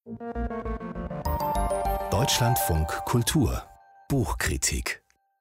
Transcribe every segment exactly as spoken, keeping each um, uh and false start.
Deutschlandfunk Kultur Buchkritik.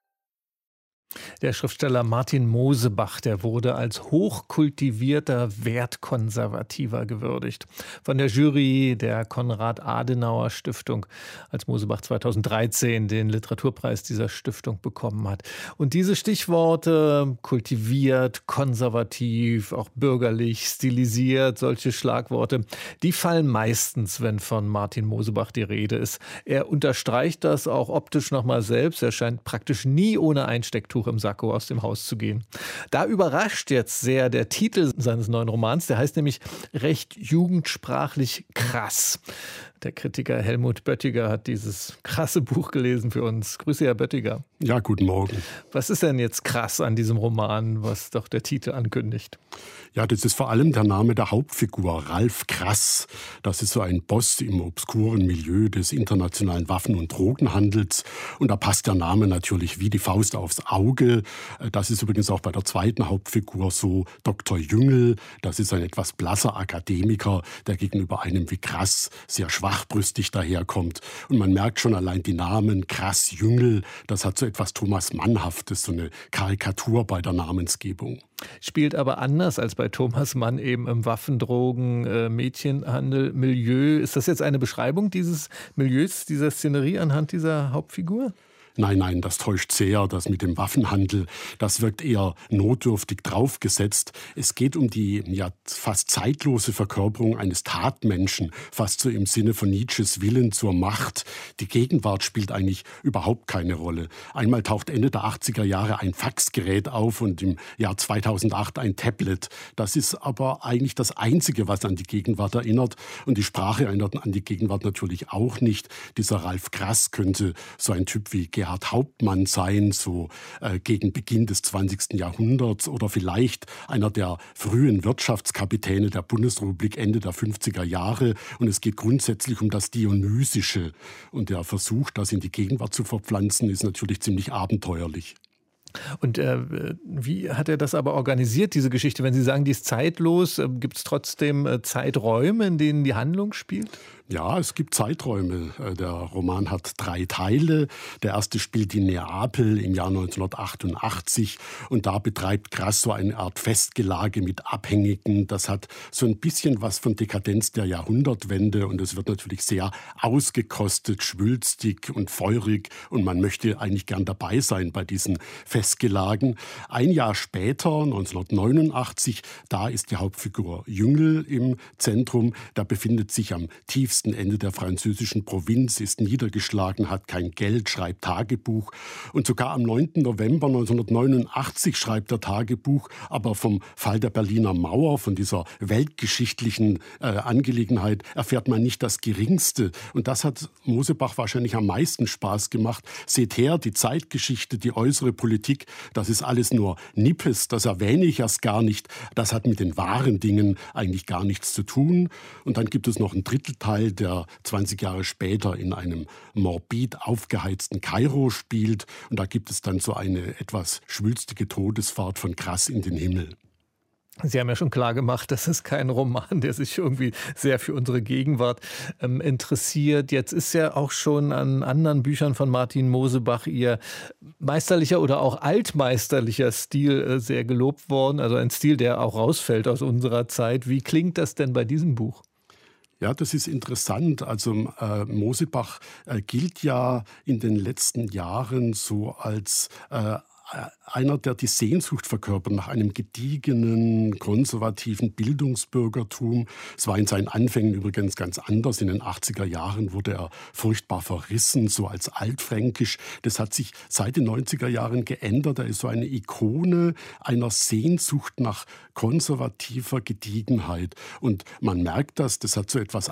Der Schriftsteller Martin Mosebach, der wurde als hochkultivierter Wertkonservativer gewürdigt. Von der Jury der Konrad-Adenauer-Stiftung, als Mosebach zweitausenddreizehn den Literaturpreis dieser Stiftung bekommen hat. Und diese Stichworte, kultiviert, konservativ, auch bürgerlich, stilisiert, solche Schlagworte, die fallen meistens, wenn von Martin Mosebach die Rede ist. Er unterstreicht das auch optisch nochmal selbst. Er scheint praktisch nie ohne Einstecktuch im Sakko aus dem Haus zu gehen. Da überrascht jetzt sehr der Titel seines neuen Romans, der heißt nämlich recht jugendsprachlich krass. Der Kritiker Helmut Böttiger hat dieses krasse Buch gelesen für uns. Grüße, Herr Böttiger. Ja, guten Morgen. Was ist denn jetzt krass an diesem Roman, was doch der Titel ankündigt? Ja, das ist vor allem der Name der Hauptfigur, Ralf Krass. Das ist so ein Boss im obskuren Milieu des internationalen Waffen- und Drogenhandels. Und da passt der Name natürlich wie die Faust aufs Auge. Das ist übrigens auch bei der zweiten Hauptfigur so. Doktor Jüngel, das ist ein etwas blasser Akademiker, der gegenüber einem wie Krass sehr schwachbrüstig daherkommt. Und man merkt schon allein die Namen Krass, Jüngel, das hat so etwas Thomas Mannhaftes, so eine Karikatur bei der Namensgebung. Spielt aber anders als bei Thomas Mann eben im Waffendrogen, äh, Mädchenhandel, Milieu. Ist das jetzt eine Beschreibung dieses Milieus, dieser Szenerie anhand dieser Hauptfigur? Nein, nein, das täuscht sehr, das mit dem Waffenhandel, das wirkt eher notdürftig draufgesetzt. Es geht um die ja fast zeitlose Verkörperung eines Tatmenschen, fast so im Sinne von Nietzsches Willen zur Macht. Die Gegenwart spielt eigentlich überhaupt keine Rolle. Einmal taucht Ende der achtziger Jahre ein Faxgerät auf und im Jahr zweitausendacht ein Tablet. Das ist aber eigentlich das Einzige, was an die Gegenwart erinnert. Und die Sprache erinnert an die Gegenwart natürlich auch nicht. Dieser Ralf Krass könnte so ein Typ wie Gerhard Hauptmann sein, so äh, gegen Beginn des zwanzigsten Jahrhunderts oder vielleicht einer der frühen Wirtschaftskapitäne der Bundesrepublik Ende der fünfziger Jahre. Und es geht grundsätzlich um das Dionysische. Und der Versuch, das in die Gegenwart zu verpflanzen, ist natürlich ziemlich abenteuerlich. Und äh, wie hat er das aber organisiert, diese Geschichte? Wenn Sie sagen, die ist zeitlos, äh, gibt es trotzdem äh, Zeiträume, in denen die Handlung spielt? Ja, es gibt Zeiträume. Der Roman hat drei Teile. Der erste spielt in Neapel im Jahr neunzehnhundertachtundachtzig und da betreibt Krass so eine Art Festgelage mit Abhängigen. Das hat so ein bisschen was von Dekadenz der Jahrhundertwende und es wird natürlich sehr ausgekostet, schwülstig und feurig und man möchte eigentlich gern dabei sein bei diesen Festgelagen. Ein Jahr später, neunzehnhundertneunundachtzig, da ist die Hauptfigur Jüngel im Zentrum. Der befindet sich am tiefsten Ende der französischen Provinz, ist niedergeschlagen, hat kein Geld, schreibt Tagebuch. Und sogar am neunten November neunzehnhundertneunundachtzig schreibt er Tagebuch, aber vom Fall der Berliner Mauer, von dieser weltgeschichtlichen äh, Angelegenheit erfährt man nicht das Geringste. Und das hat Mosebach wahrscheinlich am meisten Spaß gemacht. Seht her, die Zeitgeschichte, die äußere Politik, das ist alles nur Nippes, das erwähne ich erst gar nicht. Das hat mit den wahren Dingen eigentlich gar nichts zu tun. Und dann gibt es noch einen Drittelteil, der zwanzig Jahre später in einem morbid aufgeheizten Kairo spielt. Und da gibt es dann so eine etwas schwülstige Todesfahrt von Krass in den Himmel. Sie haben ja schon klar gemacht, das ist kein Roman, der sich irgendwie sehr für unsere Gegenwart ähm, interessiert. Jetzt ist ja auch schon an anderen Büchern von Martin Mosebach Ihr meisterlicher oder auch altmeisterlicher Stil äh, sehr gelobt worden. Also ein Stil, der auch rausfällt aus unserer Zeit. Wie klingt das denn bei diesem Buch? Ja, das ist interessant. Also äh, Mosebach äh, gilt ja in den letzten Jahren so als äh, einer, der die Sehnsucht verkörpert nach einem gediegenen, konservativen Bildungsbürgertum. Es war in seinen Anfängen übrigens ganz anders. In den achtziger Jahren wurde er furchtbar verrissen, so als altfränkisch. Das hat sich seit den neunziger Jahren geändert. Er ist so eine Ikone einer Sehnsucht nach konservativer Gediegenheit. Und man merkt das, das hat so etwas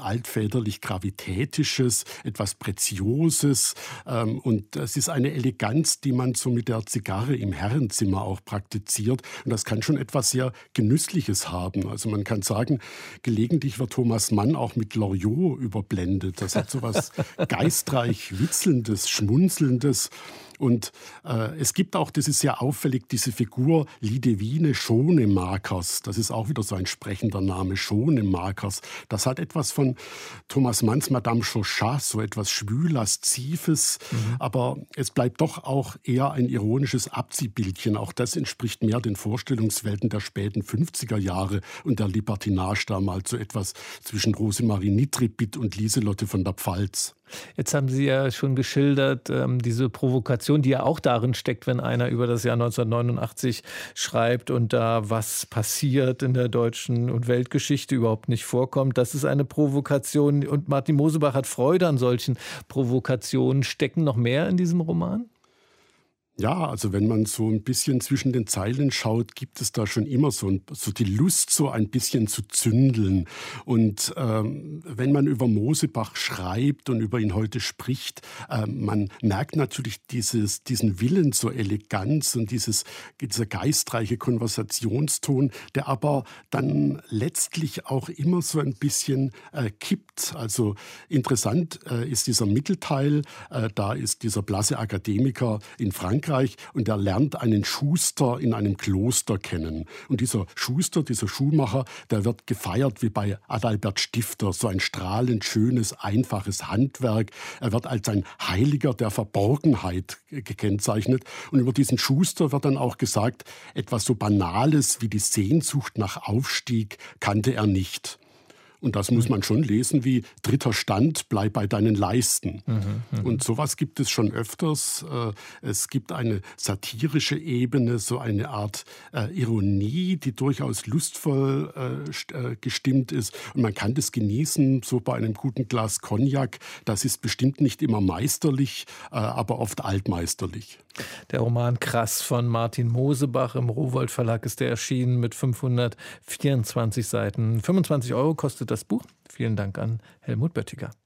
altväterlich-gravitätisches, etwas Prezioses. Und es ist eine Eleganz, die man so mit der Zigarre Jahre im Herrenzimmer auch praktiziert. Und das kann schon etwas sehr Genüssliches haben. Also man kann sagen, gelegentlich wird Thomas Mann auch mit Loriot überblendet. Das hat so was geistreich Witzelndes, Schmunzelndes. Und äh, es gibt auch, das ist sehr auffällig, diese Figur Lidewine Schonemakers. Das ist auch wieder so ein sprechender Name, Schonemakers. Das hat etwas von Thomas Manns Madame Chauchat, so etwas Schwül-Laszives. Mhm. Aber es bleibt doch auch eher ein ironisches Abziehbildchen. Auch das entspricht mehr den Vorstellungswelten der späten fünfziger Jahre und der Libertinage damals, so etwas zwischen Rosemarie Nitribit und Lieselotte von der Pfalz. Jetzt haben Sie ja schon geschildert, ähm, diese Provokation, die ja auch darin steckt, wenn einer über das Jahr neunzehnhundertneunundachtzig schreibt und da was passiert in der deutschen und Weltgeschichte überhaupt nicht vorkommt. Das ist eine Provokation und Martin Mosebach hat Freude an solchen Provokationen. Stecken noch mehr in diesem Roman? Ja, also wenn man so ein bisschen zwischen den Zeilen schaut, gibt es da schon immer so, ein, so die Lust, so ein bisschen zu zündeln. Und ähm, wenn man über Mosebach schreibt und über ihn heute spricht, äh, man merkt natürlich dieses, diesen Willen zur Eleganz und dieses, dieser geistreiche Konversationston, der aber dann letztlich auch immer so ein bisschen äh, kippt. Also interessant äh, ist dieser Mittelteil, äh, da ist dieser blasse Akademiker in Frankreich, und er lernt einen Schuster in einem Kloster kennen. Und dieser Schuster, dieser Schuhmacher, der wird gefeiert wie bei Adalbert Stifter, so ein strahlend schönes, einfaches Handwerk. Er wird als ein Heiliger der Verborgenheit gekennzeichnet. Und über diesen Schuster wird dann auch gesagt, etwas so Banales wie die Sehnsucht nach Aufstieg kannte er nicht. Und das muss man schon lesen wie dritter Stand, bleib bei deinen Leisten. Mhm, mh. Und sowas gibt es schon öfters. Es gibt eine satirische Ebene, so eine Art äh, Ironie, die durchaus lustvoll äh, gestimmt ist. Und man kann das genießen, so bei einem guten Glas Cognac. Das ist bestimmt nicht immer meisterlich, äh, aber oft altmeisterlich. Der Roman Krass von Martin Mosebach im Rowohlt Verlag ist der erschienen mit fünfhundertvierundzwanzig Seiten. fünfundzwanzig Euro kostet das Buch. Vielen Dank an Helmut Böttiger.